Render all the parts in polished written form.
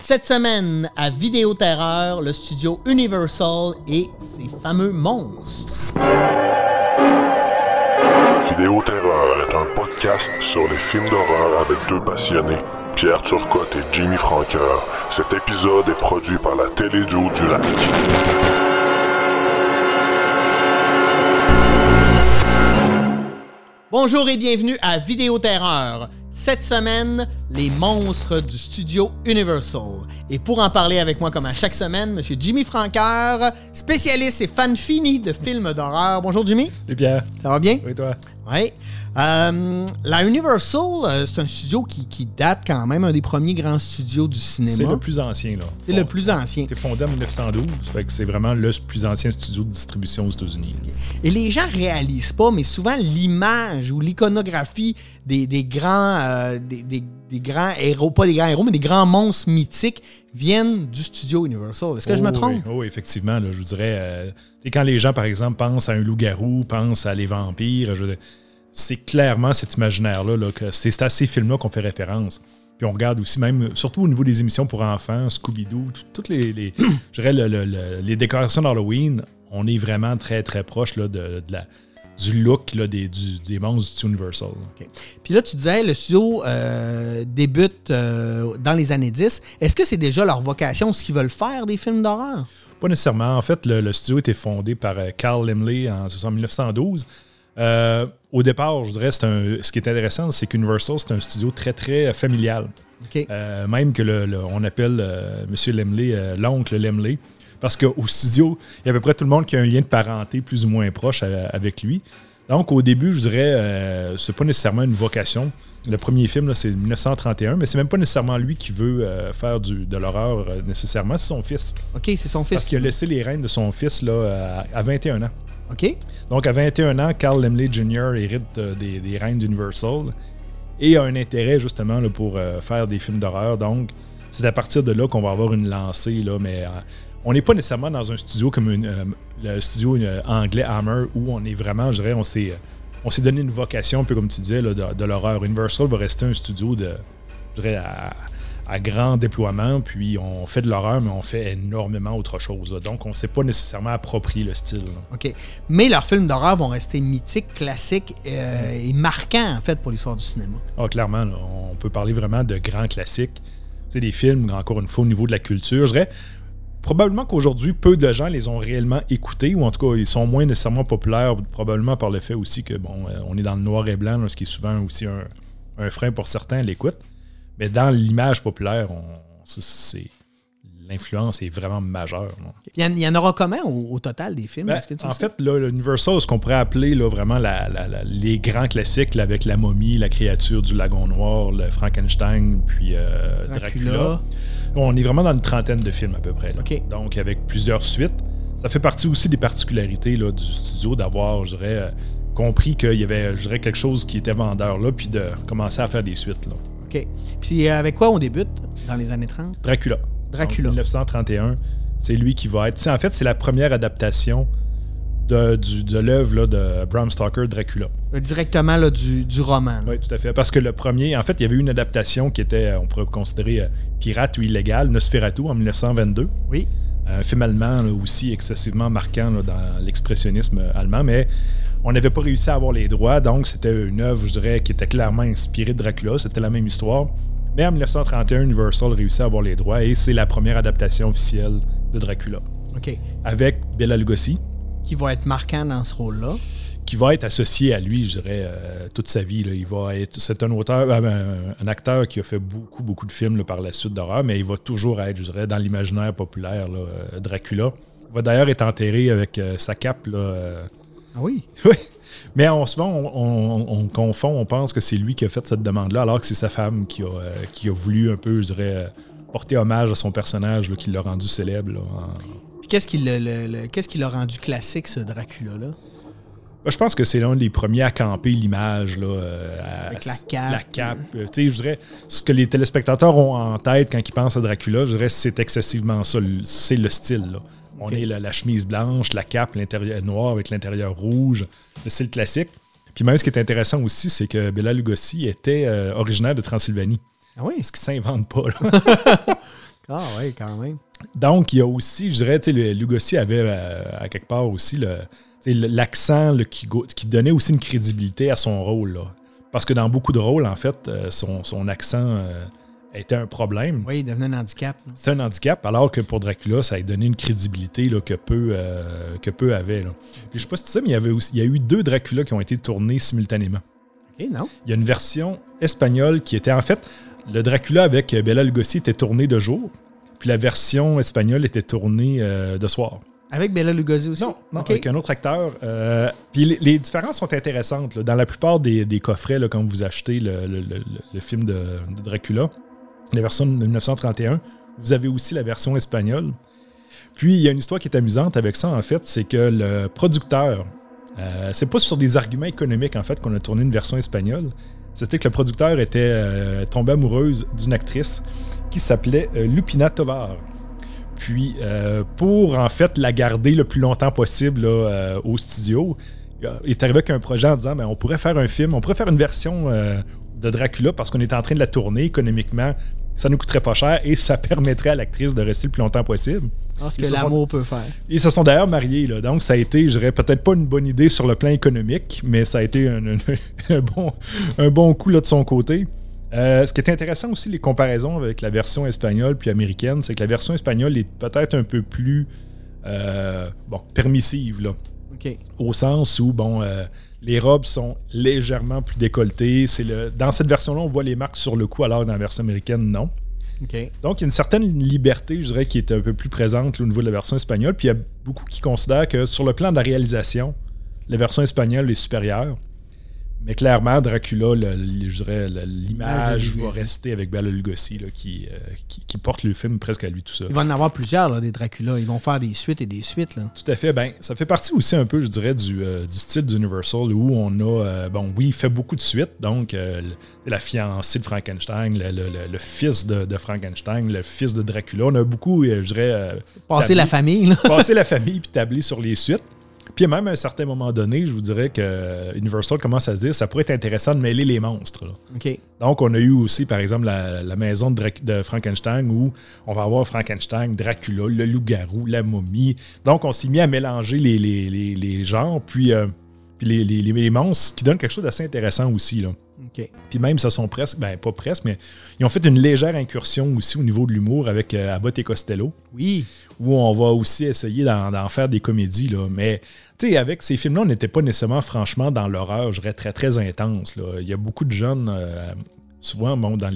Cette semaine, à Vidéoterreur, le studio Universal et ses fameux monstres. Vidéoterreur est un podcast sur les films d'horreur avec deux passionnés, Pierre Turcotte et Jimmy Franqueur. Cet épisode est produit par la Télédo du Lac. Bonjour et bienvenue à Vidéoterreur. Cette semaine, les monstres du studio Universal. Et pour en parler avec moi comme à chaque semaine, M. Jimmy Franqueur, spécialiste et fan fini de films d'horreur. Bonjour Jimmy. Salut Pierre. Ça va bien? Oui, toi? Oui. La Universal, c'est un studio qui date quand même, un des premiers grands studios du cinéma. C'est le plus ancien, là. C'est le plus ancien. C'était fondé en 1912, fait que c'est vraiment le plus ancien studio de distribution aux États-Unis. Okay. Et les gens réalisent pas, mais souvent l'image ou l'iconographie des grands héros, pas des grands héros, mais des grands monstres mythiques viennent du studio Universal. Est-ce que je me trompe? Oui, effectivement. Là, je vous dirais, quand les gens, par exemple, pensent à un loup-garou, pensent à les vampires, c'est clairement cet imaginaire-là, là, que c'est à ces films-là qu'on fait référence. Puis on regarde aussi, même, surtout au niveau des émissions pour enfants, Scooby-Doo, toutes les je dirais les décorations d'Halloween, on est vraiment très, très proche là, du look là, des monstres du Universal. Okay. Puis là, tu disais, le studio débute dans les années 10. Est-ce que c'est déjà leur vocation, ce qu'ils veulent faire, des films d'horreur? Pas nécessairement. En fait, le studio a été fondé par Carl Laemmle en 1912. Au départ, je dirais, ce qui est intéressant, c'est qu'Universal, c'est un studio très, très familial. Okay. Même que on appelle M. Laemmle l'oncle Laemmle. Parce qu'au studio, il y a à peu près tout le monde qui a un lien de parenté plus ou moins proche avec lui. Donc, au début, je dirais, c'est pas nécessairement une vocation. Le premier film, là, c'est 1931, mais c'est même pas nécessairement lui qui veut faire de l'horreur nécessairement, c'est son fils. OK, c'est son fils. Parce qu'il a laissé les rênes de son fils là, à 21 ans. OK. Donc, à 21 ans, Carl Laemmle Jr. hérite des rênes d'Universal et a un intérêt, justement, là, pour faire des films d'horreur. Donc, c'est à partir de là qu'on va avoir une lancée, là, mais... on n'est pas nécessairement dans un studio comme le studio anglais Hammer où on est vraiment, je dirais, on s'est donné une vocation, un peu comme tu disais, là, de l'horreur. Universal va rester un studio je dirais, à grand déploiement, puis on fait de l'horreur, mais on fait énormément autre chose. Là. Donc, on ne s'est pas nécessairement approprié le style. Là. OK. Mais leurs films d'horreur vont rester mythiques, classiques et marquants, en fait, pour l'histoire du cinéma. Ah, clairement, là, on peut parler vraiment de grands classiques. C'est des films, encore une fois, au niveau de la culture. Je dirais, probablement qu'aujourd'hui, peu de gens les ont réellement écoutés, ou en tout cas, ils sont moins nécessairement populaires, probablement par le fait aussi que, bon, on est dans le noir et blanc, là, ce qui est souvent aussi un frein pour certains à l'écoute. Mais dans l'image populaire, l'influence est vraiment majeure. Il y en aura combien au total des films? Est-ce que tu sais? Fait, là, l'Universal, ce qu'on pourrait appeler là, vraiment les grands classiques là, avec La Momie, La Créature du Lagon Noir, le Frankenstein, puis Dracula. On est vraiment dans une trentaine de films à peu près. Là. Okay. Donc, avec plusieurs suites. Ça fait partie aussi des particularités là, du studio d'avoir, je dirais, compris qu'il y avait, je dirais, quelque chose qui était vendeur là, puis de commencer à faire des suites. Là. OK. Puis avec quoi on débute dans les années 30? Dracula. Donc, 1931. C'est lui qui va être... En fait, c'est la première adaptation de l'œuvre là, de Bram Stoker, Dracula. Directement là, du roman. Là. Oui, tout à fait. Parce que le premier... En fait, il y avait une adaptation qui était, on pourrait considérer pirate ou illégale, Nosferatu, en 1922. Oui. Un film allemand là, aussi excessivement marquant là, dans l'expressionnisme allemand, mais on n'avait pas réussi à avoir les droits, donc c'était une œuvre, je dirais, qui était clairement inspirée de Dracula. C'était la même histoire. Mais en 1931, Universal réussit à avoir les droits et c'est la première adaptation officielle de Dracula. OK. Avec Bela Lugosi. Qui va être marquant dans ce rôle-là. Qui va être associé à lui, je dirais, toute sa vie. Là. C'est un auteur, un acteur qui a fait beaucoup, beaucoup de films là, par la suite d'horreur, mais il va toujours être, je dirais, dans l'imaginaire populaire, là, Dracula. Il va d'ailleurs être enterré avec sa cape. Là, Ah oui? Oui. Mais souvent, on confond, on pense que c'est lui qui a fait cette demande-là, alors que c'est sa femme qui a voulu un peu, je dirais, porter hommage à son personnage, là, qui l'a rendu célèbre. Là, Puis qu'est-ce qui l'a rendu classique, ce Dracula-là? Je pense que c'est l'un des premiers à camper l'image. Là, avec la cape. La cape. Je dirais, ce que les téléspectateurs ont en tête quand ils pensent à Dracula, je dirais c'est excessivement ça. C'est le style. Là. On est la chemise blanche, la cape, l'intérieur noir avec l'intérieur rouge. Le style classique. Puis même ce qui est intéressant aussi, c'est que Bela Lugosi était originaire de Transylvanie. Ah oui? Ce qui ne s'invente pas. Là. Ah oui, quand même. Donc, il y a aussi, je dirais, Lugosi avait à quelque part aussi l'accent qui donnait aussi une crédibilité à son rôle. Là. Parce que dans beaucoup de rôles, en fait, son accent était un problème. Oui, il devenait un handicap. Là. C'est un handicap, alors que pour Dracula, ça a donné une crédibilité là, que peu avait. Là. Puis, je ne sais pas si tu sais, mais il y a eu 2 Dracula qui ont été tournés simultanément. OK, non? Il y a une version espagnole qui était, en fait, le Dracula avec Bela Lugosi était tourné de jour, puis la version espagnole était tournée de soir. Avec Bela Lugosi aussi? Non, okay. Avec un autre acteur. Puis les différences sont intéressantes. Là. Dans la plupart des coffrets, là, quand vous achetez le film de Dracula, la version de 1931, vous avez aussi la version espagnole. Puis il y a une histoire qui est amusante avec ça, en fait, c'est que le producteur, c'est pas sur des arguments économiques, en fait, qu'on a tourné une version espagnole. C'était que le producteur était tombé amoureuse d'une actrice qui s'appelait Lupina Tovar. Puis, pour en fait la garder le plus longtemps possible là, au studio, il est arrivé avec un projet en disant on pourrait faire un film, on pourrait faire une version de Dracula parce qu'on est en train de la tourner économiquement. Ça ne nous coûterait pas cher et ça permettrait à l'actrice de rester le plus longtemps possible. Ce que l'amour peut faire. Ils se sont d'ailleurs mariés. Là. Donc, ça a été, je dirais, peut-être pas une bonne idée sur le plan économique, mais ça a été un bon coup là, de son côté. Ce qui est intéressant aussi, les comparaisons avec la version espagnole puis américaine, c'est que la version espagnole est peut-être un peu plus permissive. Là. Okay. Au sens où, les robes sont légèrement plus décolletées. Dans cette version-là, on voit les marques sur le cou, alors dans la version américaine, non. Okay. Donc, il y a une certaine liberté, je dirais, qui est un peu plus présente là, au niveau de la version espagnole. Puis, il y a beaucoup qui considèrent que sur le plan de la réalisation, la version espagnole est supérieure. Mais clairement, Dracula, je dirais, l'image va rester avec Bela Lugosi là, qui porte le film presque à lui tout seul. Il va en avoir plusieurs, là, des Dracula. Ils vont faire des suites et des suites. Là. Tout à fait. Ça fait partie aussi un peu, je dirais, du style d'Universal où on a, il fait beaucoup de suites. Donc, la fiancée de Frankenstein, le fils de Frankenstein, le fils de Dracula. On a beaucoup, je dirais... Passer la famille. Là. Passer la famille puis tabler sur les suites. Puis même à un certain moment donné, je vous dirais que Universal commence à se dire que ça pourrait être intéressant de mêler les monstres. Là. Okay. Donc, on a eu aussi, par exemple, la maison de Frankenstein où on va avoir Frankenstein, Dracula, le loup-garou, la momie. Donc, on s'est mis à mélanger les genres, puis les monstres, qui donnent quelque chose d'assez intéressant aussi. Là. Okay. Puis même, ce sont presque, pas presque, mais ils ont fait une légère incursion aussi au niveau de l'humour avec Abbott et Costello. Oui. Où on va aussi essayer d'en faire des comédies. Là. Mais, tu sais, avec ces films-là, on n'était pas nécessairement, franchement, dans l'horreur, je dirais, très, très intense. Là. Il y a beaucoup de jeunes, souvent, dans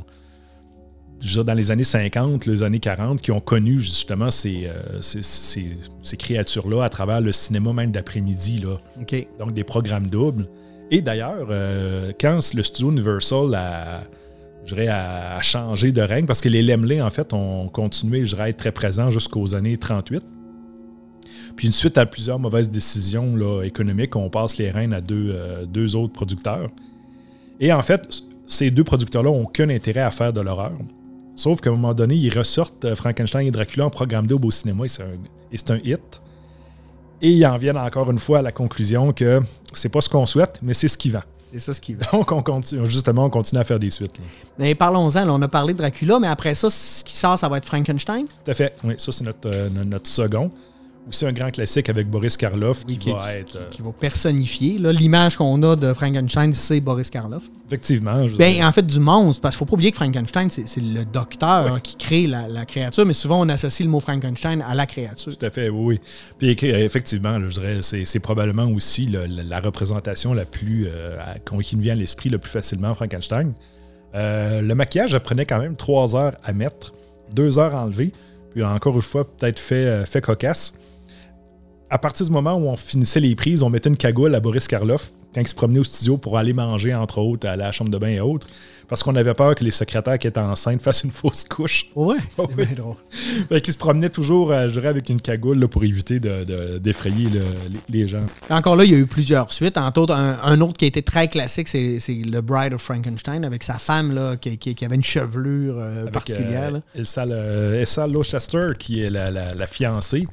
les années 50, les années 40, qui ont connu, justement, ces créatures-là à travers le cinéma même d'après-midi. Là. Okay. Donc, des programmes doubles. Et d'ailleurs, quand le studio Universal a changé de règne, parce que les Laemmle, en fait, ont continué, je dirais, à être très présents jusqu'aux années 38. Puis, suite à plusieurs mauvaises décisions là, économiques, on passe les rênes à deux autres producteurs. Et en fait, ces 2 producteurs-là n'ont aucun intérêt à faire de l'horreur. Sauf qu'à un moment donné, ils ressortent Frankenstein et Dracula en programme double au cinéma, et c'est un hit. Et ils en viennent encore une fois à la conclusion que c'est pas ce qu'on souhaite, mais c'est ce qui vend. C'est ça ce qui vend. Donc, on continue à faire des suites. Là. Mais parlons-en, là, on a parlé de Dracula, mais après ça, ce qui sort, ça va être Frankenstein? Tout à fait. Oui, ça, c'est notre second. Aussi un grand classique avec Boris Karloff qui va personnifier. Là, l'image qu'on a de Frankenstein, c'est Boris Karloff. Effectivement. En fait, du monstre, parce qu'il ne faut pas oublier que Frankenstein, c'est le docteur qui crée la créature, mais souvent on associe le mot Frankenstein à la créature. Tout à fait, oui. Puis effectivement, là, je dirais, c'est probablement aussi la représentation la plus qui me vient à l'esprit le plus facilement, Frankenstein. Le maquillage prenait quand même 3 heures à mettre, 2 heures à enlever, puis encore une fois, peut-être fait cocasse. À partir du moment où on finissait les prises, on mettait une cagoule à Boris Karloff quand il se promenait au studio pour aller manger, entre autres, à la chambre de bain et autres, parce qu'on avait peur que les secrétaires qui étaient enceintes fassent une fausse couche. Ouais, c'est bien drôle. Fait qu'il se promenait toujours, je dirais, avec une cagoule là, pour éviter d'effrayer les gens. Encore là, il y a eu plusieurs suites. Entre autres, un autre qui a été très classique, c'est le Bride of Frankenstein, avec sa femme là, qui avait une chevelure particulière. Elsa Gloucester, qui est la fiancée.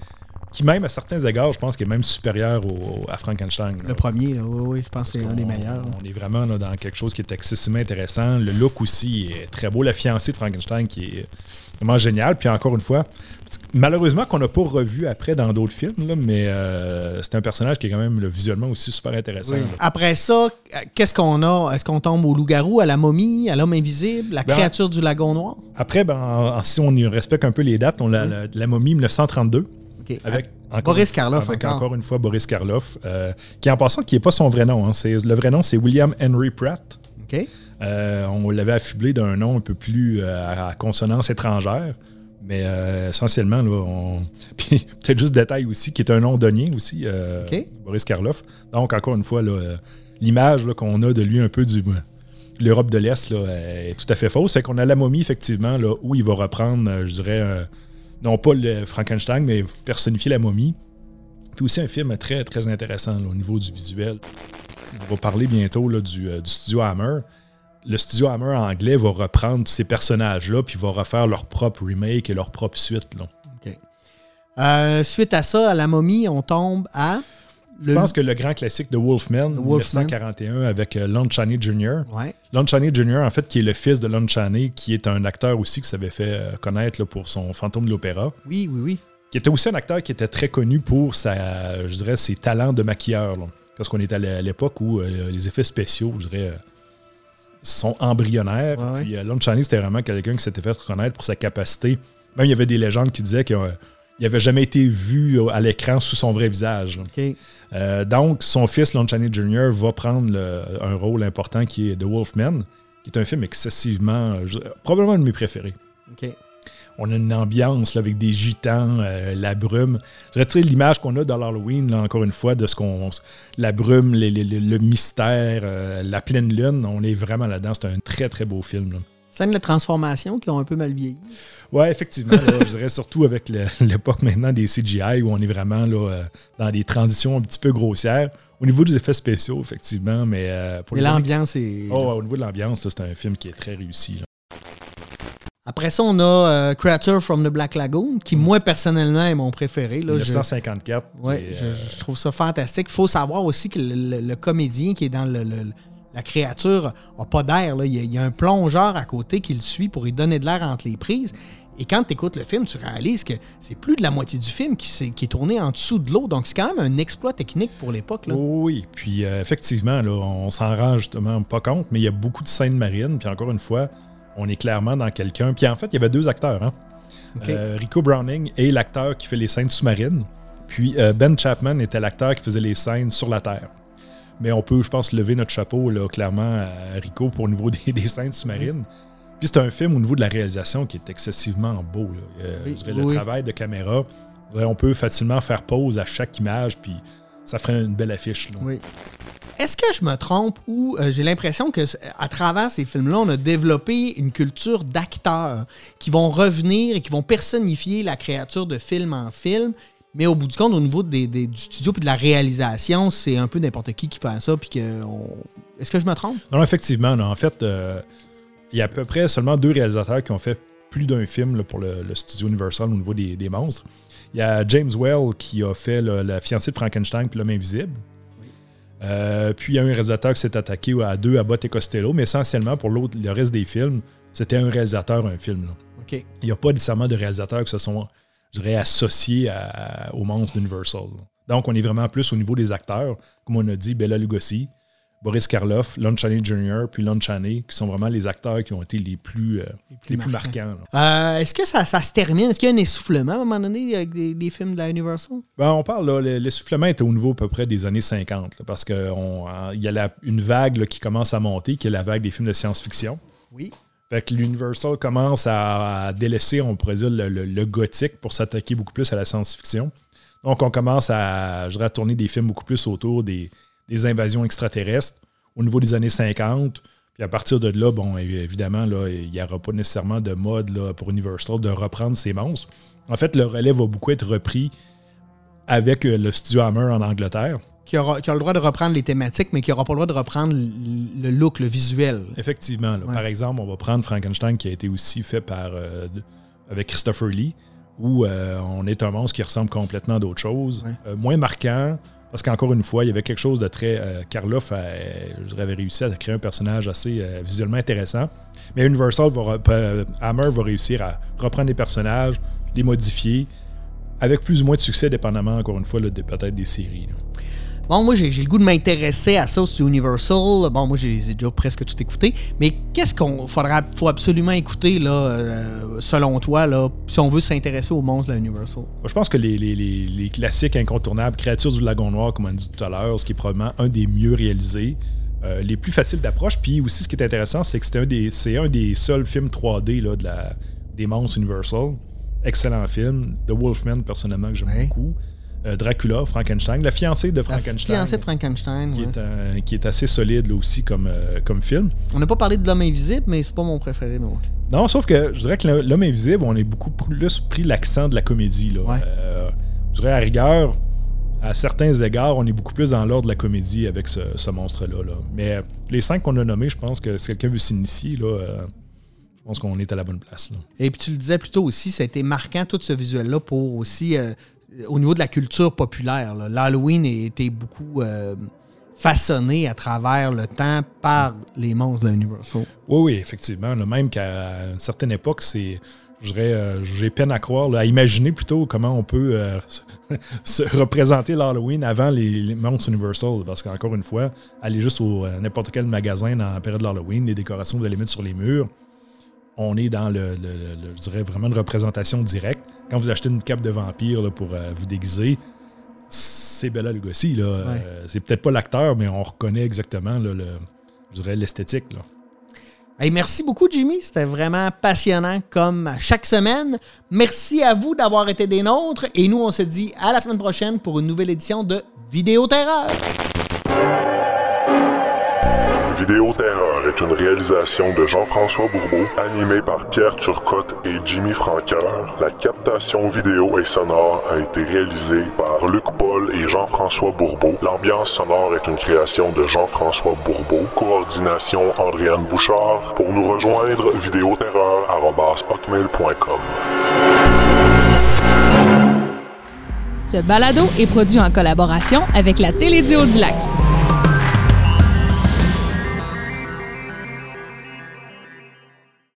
qui même à certains égards, je pense qu'il est même supérieur à Frankenstein. Là. Le premier, là, oui, je pense que c'est un des meilleurs. On est vraiment là, dans quelque chose qui est excessivement intéressant. Le look aussi est très beau. La fiancée de Frankenstein qui est vraiment géniale. Puis encore une fois, malheureusement qu'on n'a pas revu après dans d'autres films, là, mais c'est un personnage qui est quand même visuellement aussi super intéressant. Oui. Après ça, qu'est-ce qu'on a? Est-ce qu'on tombe au loup-garou, à la momie, à l'homme invisible, la créature du lagon noir? Après, si on y respecte un peu les dates, on a la momie 1932. Okay. Avec Boris Karloff encore une fois Boris Karloff, qui en passant, qui n'est pas son vrai nom. Hein. Le vrai nom, c'est William Henry Pratt. OK. On l'avait affublé d'un nom un peu plus à consonance étrangère. Mais essentiellement, là, puis peut-être juste détail aussi, qui est un londonien aussi, Boris Karloff. Donc, encore une fois, là, l'image là, qu'on a de lui un peu de l'Europe de l'Est là, est tout à fait fausse. Fait qu'on a la momie, effectivement, là, où il va reprendre, je dirais, non pas le Frankenstein, mais personnifier la momie. Puis aussi un film très, très intéressant là, au niveau du visuel. On va parler bientôt là, du studio Hammer. Le studio Hammer anglais va reprendre ces personnages-là puis va refaire leur propre remake et leur propre suite. Là. OK. Suite à ça, à la momie, on tombe à... Je pense que le grand classique de Wolfman, 1941, avec Lon Chaney Jr. Ouais. Lon Chaney Jr., en fait, qui est le fils de Lon Chaney, qui est un acteur aussi qui s'avait fait connaître là, pour son Fantôme de l'Opéra. Oui. Qui était aussi un acteur qui était très connu pour ses talents de maquilleur. Là. Parce qu'on était à l'époque où les effets spéciaux, je dirais, sont embryonnaires. Ouais. Puis Lon Chaney, c'était vraiment quelqu'un qui s'était fait reconnaître pour sa capacité. Même il y avait des légendes qui disaient qu'il n'avait jamais été vu à l'écran sous son vrai visage. Okay. Donc, son fils, Lon Chaney Jr., va prendre un rôle important qui est The Wolfman, qui est un film excessivement... probablement un de mes préférés. OK. On a une ambiance là, avec des gitans, la brume. Je dirais l'image qu'on a dans l'Halloween, là, encore une fois, de la brume, le mystère, la pleine lune. On est vraiment là-dedans. C'est un très, très beau film. Là. Scènes de transformation qui ont un peu mal vieilli. Oui, effectivement. Là, je dirais surtout avec l'époque maintenant des CGI où on est vraiment là, dans des transitions un petit peu grossières. Au niveau des effets spéciaux, effectivement. Mais l'ambiance est... au niveau de l'ambiance, là, c'est un film qui est très réussi. Là. Après ça, on a Creature from the Black Lagoon, qui, moi, personnellement, est mon préféré. Là, 1954. Oui, je trouve ça fantastique. Il faut savoir aussi que le comédien qui est dans la créature n'a pas d'air. Là. Il y a un plongeur à côté qui le suit pour lui donner de l'air entre les prises. Et quand tu écoutes le film, tu réalises que c'est plus de la moitié du film qui est tourné en dessous de l'eau. Donc, c'est quand même un exploit technique pour l'époque. Là. Oui, puis effectivement, là, on s'en rend justement pas compte, mais il y a beaucoup de scènes marines. Puis encore une fois, on est clairement dans quelqu'un. Puis en fait, il y avait deux acteurs. Hein? Okay. Rico Browning est l'acteur qui fait les scènes sous-marines. Puis Ben Chapman était l'acteur qui faisait les scènes sur la Terre. Mais on peut, je pense, lever notre chapeau là, clairement à Rico pour au niveau des scènes sous-marines. Puis c'est un film au niveau de la réalisation qui est excessivement beau. Là. Je dirais, le travail de caméra, on peut facilement faire pause à chaque image, puis ça ferait une belle affiche. Là. Oui. Est-ce que je me trompe ou j'ai l'impression qu'à travers ces films-là, on a développé une culture d'acteurs qui vont revenir et qui vont personnifier la créature de film en film, mais au bout du compte, au niveau du studio et de la réalisation, c'est un peu n'importe qui fait ça. Puis Est-ce que je me trompe? Non, effectivement. Non. En fait, il y a à peu près seulement 2 réalisateurs qui ont fait plus d'un film là, pour le studio Universal au niveau des monstres. Il y a James Whale qui a fait La fiancée de Frankenstein puis L'homme invisible. Puis il y a un réalisateur qui s'est attaqué à 2 Abbott et Costello, mais essentiellement pour le reste des films, c'était un réalisateur, un film. Là. Okay. Il n'y a pas nécessairement de réalisateurs qui se sont, je dirais, associés aux monstres d'Universal. Donc on est vraiment plus au niveau des acteurs, comme on a dit, Bela Lugosi, Boris Karloff, Lon Chaney Jr. puis Lon Chaney, qui sont vraiment les acteurs qui ont été les plus marquants. Est-ce que ça se termine? Est-ce qu'il y a un essoufflement à un moment donné avec des films de la Universal? Ben, on parle, là, l'essoufflement était au niveau à peu près des années 50, là, parce qu'il y a une vague là, qui commence à monter, qui est la vague des films de science-fiction. Oui. Fait que l'Universal commence à délaisser, on pourrait dire, le gothique pour s'attaquer beaucoup plus à la science-fiction. Donc, on commence à tourner des films beaucoup plus autour des invasions extraterrestres au niveau des années 50. Puis à partir de là, bon, évidemment, là, il n'y aura pas nécessairement de mode là, pour Universal de reprendre ces monstres. En fait, le relais va beaucoup être repris avec le studio Hammer en Angleterre. Qui a le droit de reprendre les thématiques, mais qui n'aura pas le droit de reprendre le look, le visuel. Effectivement. Là, ouais. Par exemple, on va prendre Frankenstein qui a été aussi fait avec Christopher Lee, où on est un monstre qui ressemble complètement à d'autres choses. Ouais. Moins marquant, parce qu'encore une fois, il y avait quelque chose de très... Karloff avait réussi à créer un personnage assez visuellement intéressant. Mais Universal, Hammer va réussir à reprendre les personnages, les modifier, avec plus ou moins de succès, dépendamment, encore une fois, là, peut-être des séries. Là. Bon, moi, j'ai le goût de m'intéresser à ça sur Universal. Bon, moi, j'ai déjà presque tout écouté. Mais qu'est-ce faut absolument écouter, là, selon toi, là, si on veut s'intéresser aux monstres de la Universal? Je pense que les classiques incontournables, Créatures du Lagon Noir, comme on a dit tout à l'heure, ce qui est probablement un des mieux réalisés, les plus faciles d'approche. Puis aussi, ce qui est intéressant, c'est que c'est un des seuls films 3D là, des monstres Universal. Excellent film. The Wolfman, personnellement, que j'aime beaucoup. Dracula, Frankenstein, la fiancée de Frankenstein. La fiancée de Frankenstein, qui est assez solide là aussi comme film. On n'a pas parlé de L'Homme Invisible, mais c'est pas mon préféré non plus. Non, sauf que je dirais que L'Homme Invisible, on a beaucoup plus pris l'accent de la comédie. Là. Ouais. Je dirais à rigueur, à certains égards, on est beaucoup plus dans l'ordre de la comédie avec ce monstre-là. Là. Mais les 5 qu'on a nommés, je pense que si quelqu'un veut s'initier, là, je pense qu'on est à la bonne place. Là. Et puis tu le disais plus tôt aussi, ça a été marquant tout ce visuel-là pour aussi... au niveau de la culture populaire, là, l'Halloween a été beaucoup façonné à travers le temps par les monstres de Universal. Oui, effectivement. Là, même qu'à une certaine époque, j'ai peine à croire, là, à imaginer plutôt comment on peut se représenter l'Halloween avant les monstres Universal. Parce qu'encore une fois, aller juste au n'importe quel magasin dans la période de l'Halloween, les décorations, vous allez mettre sur les murs. On est dans je dirais vraiment une représentation directe. Quand vous achetez une cape de vampire là, pour vous déguiser, c'est Bela Lugosi. Là. Ouais. C'est peut-être pas l'acteur, mais on reconnaît exactement là, je dirais l'esthétique. Là. Hey, merci beaucoup, Jimmy. C'était vraiment passionnant comme à chaque semaine. Merci à vous d'avoir été des nôtres. Et nous, on se dit à la semaine prochaine pour une nouvelle édition de Vidéo Terreur. Vidéo Terreur est une réalisation de Jean-François Bourbeau, animée par Pierre Turcotte et Jimmy Franqueur. La captation vidéo et sonore a été réalisée par Luc Paul et Jean-François Bourbeau. L'ambiance sonore est une création de Jean-François Bourbeau. Coordination Andréane Bouchard. Pour nous rejoindre, videoterreur@hotmail.com. Ce balado est produit en collaboration avec la Télédio du Lac.